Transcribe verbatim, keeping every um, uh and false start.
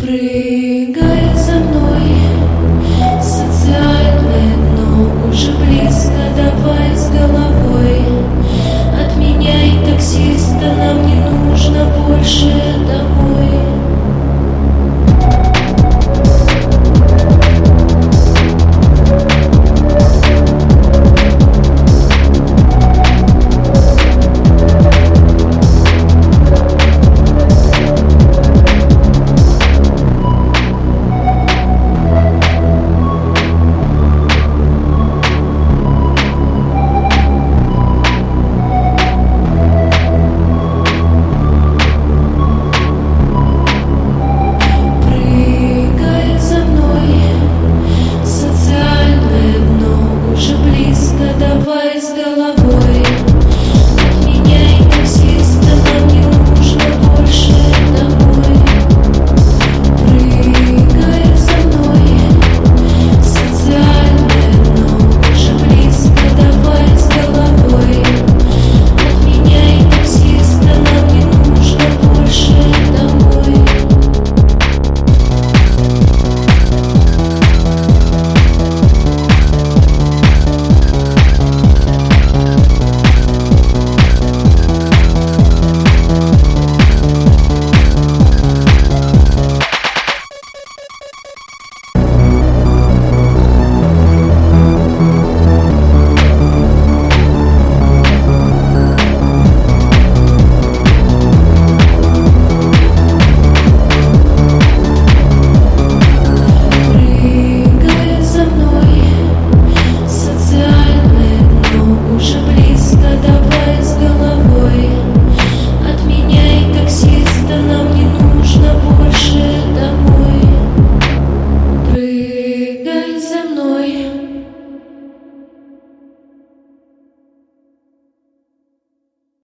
Прыгай за мной, социальное дно уже близко, давай с головой. Отменяй таксиста, нам не нужно больше домой. Давай с головой, отменяй таксиста, нам не нужно больше домой. Прыгай за мной, социальное дно уже близко, давай с головой. Отменяй таксиста, нам не нужно больше домой. Давай с головой, отменяй таксиста, нам не нужно больше домой. Прыгай за мной.